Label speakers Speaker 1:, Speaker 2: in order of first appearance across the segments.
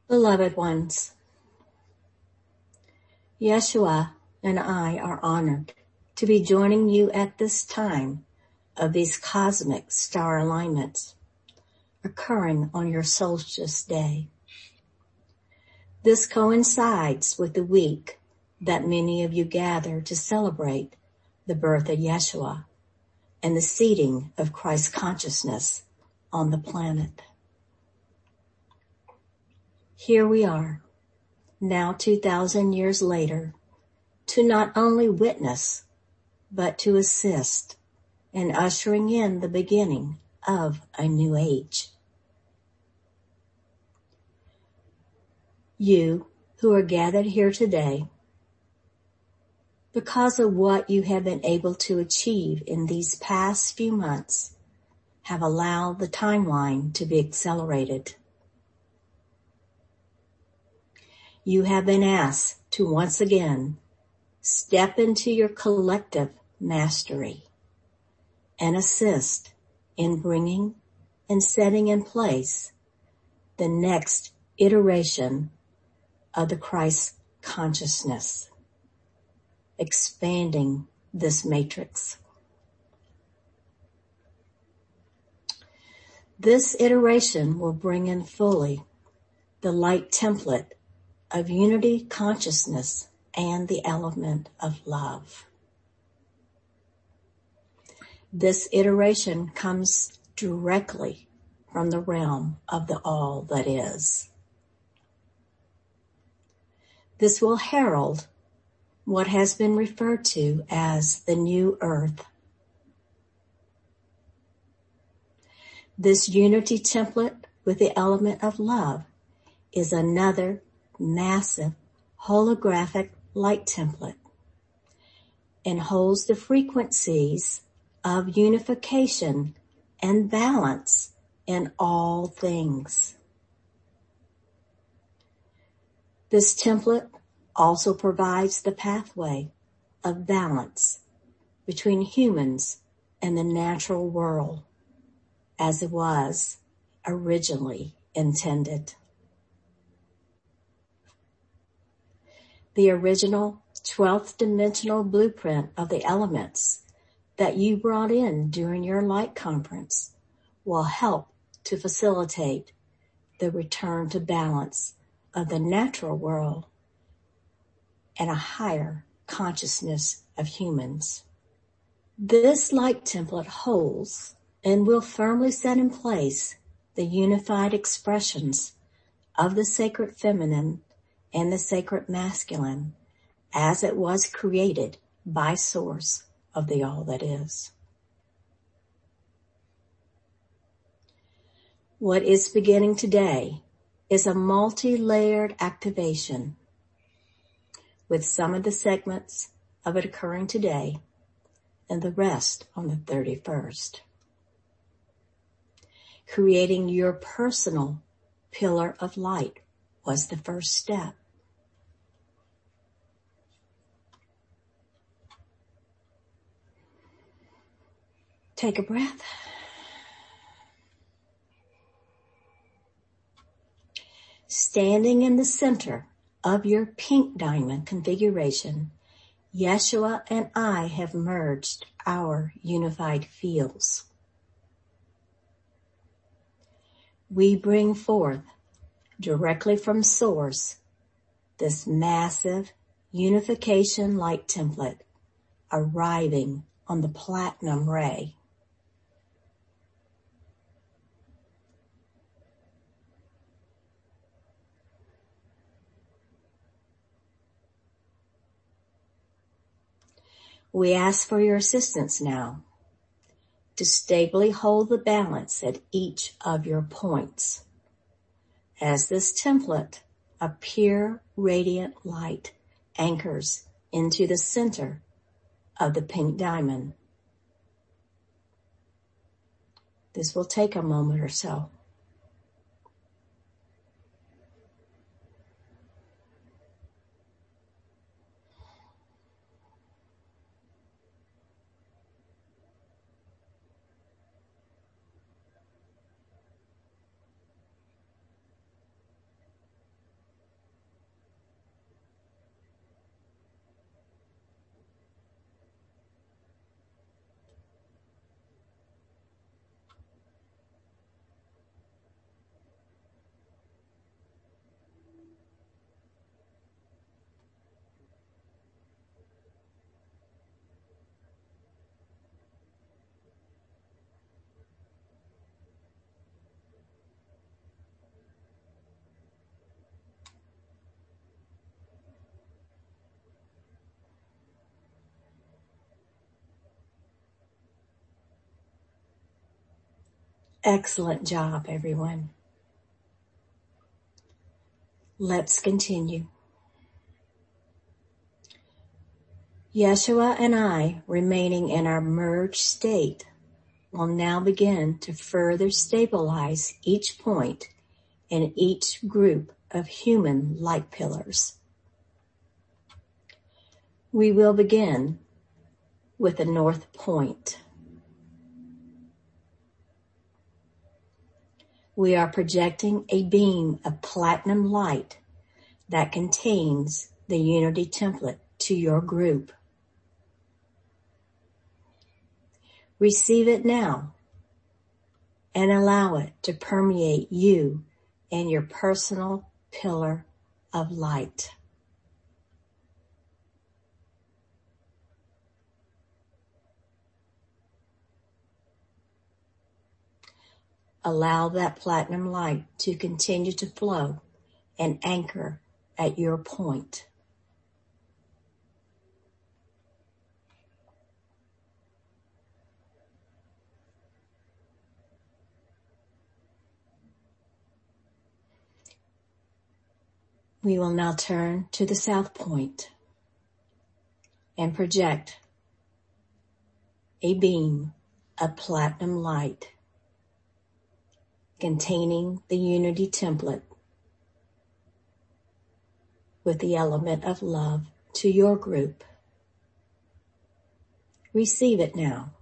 Speaker 1: Beloved ones, Yeshua and I are honored to be joining you at this time of these cosmic star alignments occurring on your solstice day. This coincides with the week that many of you gather to celebrate the birth of Yeshua and the seeding of Christ consciousness on the planet. Here we are, now 2,000 years later, to not only witness, but to assist in ushering in the beginning of a new age. You who are gathered here today, because of what you have been able to achieve in these past few months, have allowed the timeline to be accelerated. You have been asked to once again step into your collective mastery and assist in bringing and setting in place the next iteration of the Christ consciousness, expanding this matrix. This iteration will bring in fully the light template of unity consciousness and the element of love. This iteration comes directly from the realm of the all that is. This will herald what has been referred to as the new earth. This unity template with the element of love is another massive holographic light template and holds the frequencies of unification and balance in all things. This template also provides the pathway of balance between humans and the natural world as it was originally intended. The original 12th dimensional blueprint of the elements that you brought in during your light conference will help to facilitate the return to balance of the natural world and a higher consciousness of humans. This light template holds and will firmly set in place the unified expressions of the sacred feminine and the sacred masculine as it was created by source of the all that is. What is beginning today is a multi-layered activation, with some of the segments of it occurring today and the rest on the 31st. Creating your personal pillar of light was the first step. Take a breath. Standing in the center of your pink diamond configuration, Yeshua and I have merged our unified fields. We bring forth directly from source this massive unification light template arriving on the platinum ray. We ask for your assistance now to stably hold the balance at each of your points as this template of pure radiant light anchors into the center of the pink diamond. This will take a moment or so. Excellent job, everyone. Let's continue. Yeshua and I, remaining in our merged state, will now begin to further stabilize each point in each group of human light pillars. We will begin with the north point. We are projecting a beam of platinum light that contains the unity template to your group. Receive it now and allow it to permeate you and your personal pillar of light. Allow that platinum light to continue to flow and anchor at your point. We will now turn to the south point and project a beam of platinum light containing the unity template with the element of love to your group. Receive it now.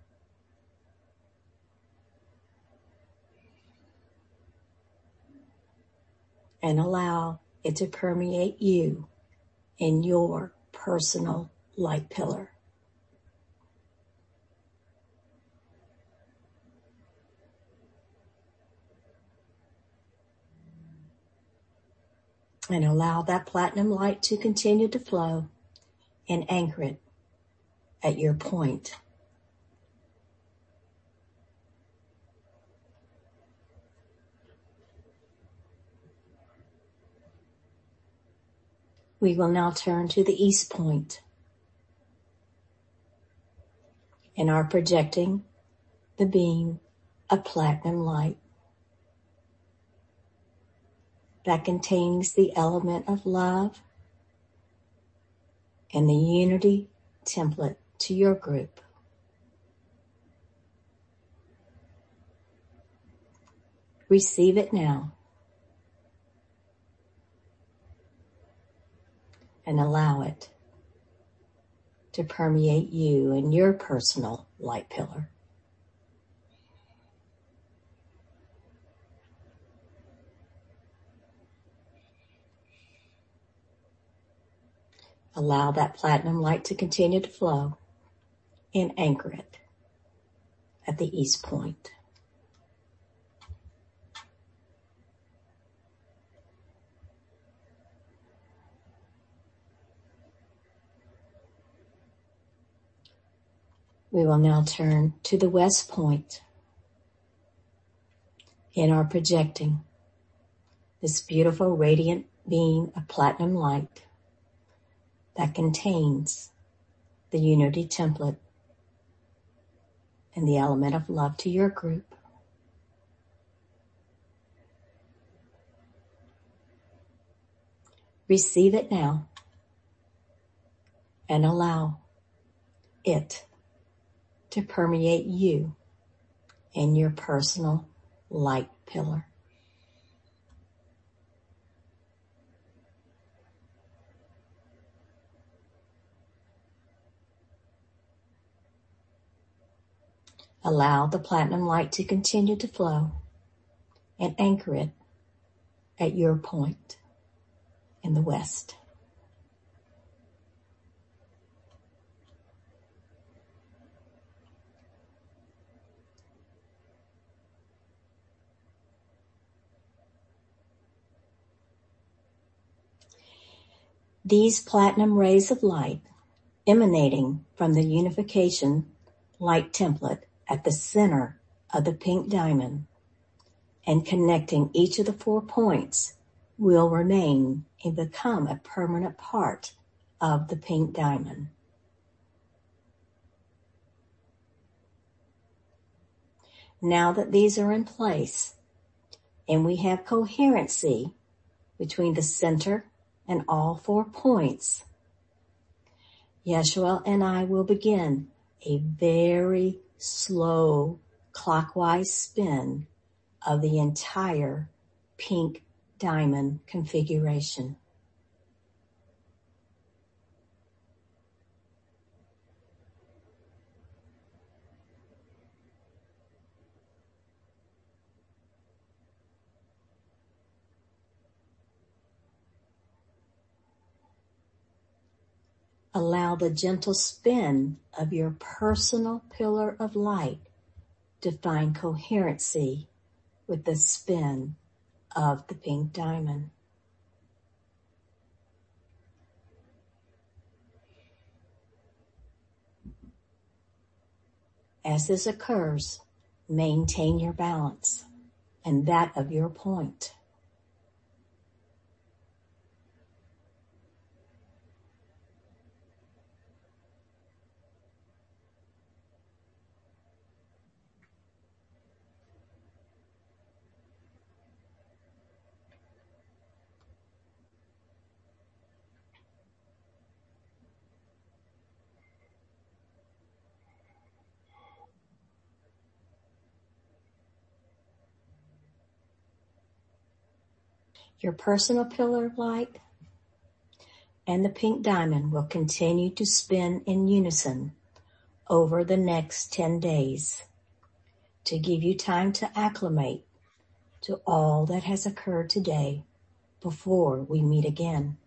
Speaker 1: And allow it to permeate you in your personal light pillar. And allow that platinum light to continue to flow and anchor it at your point. We will now turn to the east point and are projecting the beam of platinum light that contains the element of love and the unity template to your group. Receive it now and allow it to permeate you and your personal light pillar. Allow that platinum light to continue to flow and anchor it at the east point. We will now turn to the west point and are projecting this beautiful radiant beam of platinum light that contains the unity template and the element of love to your group. Receive it now and allow it to permeate you and your personal light pillar. Allow the platinum light to continue to flow and anchor it at your point in the west. These platinum rays of light emanating from the unification light template at the center of the pink diamond and connecting each of the 4 points will remain and become a permanent part of the pink diamond. Now that these are in place and we have coherency between the center and all 4 points, Yeshua and I will begin a very slow clockwise spin of the entire pink diamond configuration. Allow the gentle spin of your personal pillar of light to find coherency with the spin of the pink diamond. As this occurs, maintain your balance and that of your point. Your personal pillar of light and the pink diamond will continue to spin in unison over the next 10 days to give you time to acclimate to all that has occurred today before we meet again.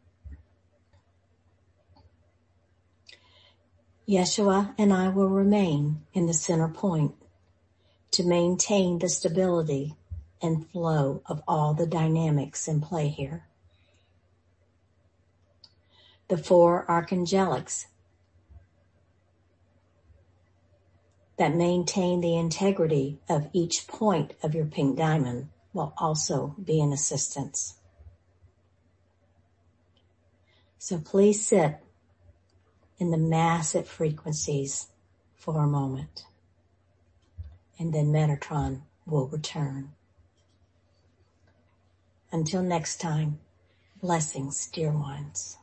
Speaker 1: Yeshua and I will remain in the center point to maintain the stability and flow of all the dynamics in play here. The 4 archangelics that maintain the integrity of each point of your pink diamond will also be in assistance. So please sit in the massive frequencies for a moment, and then Metatron will return. Until next time, blessings, dear ones.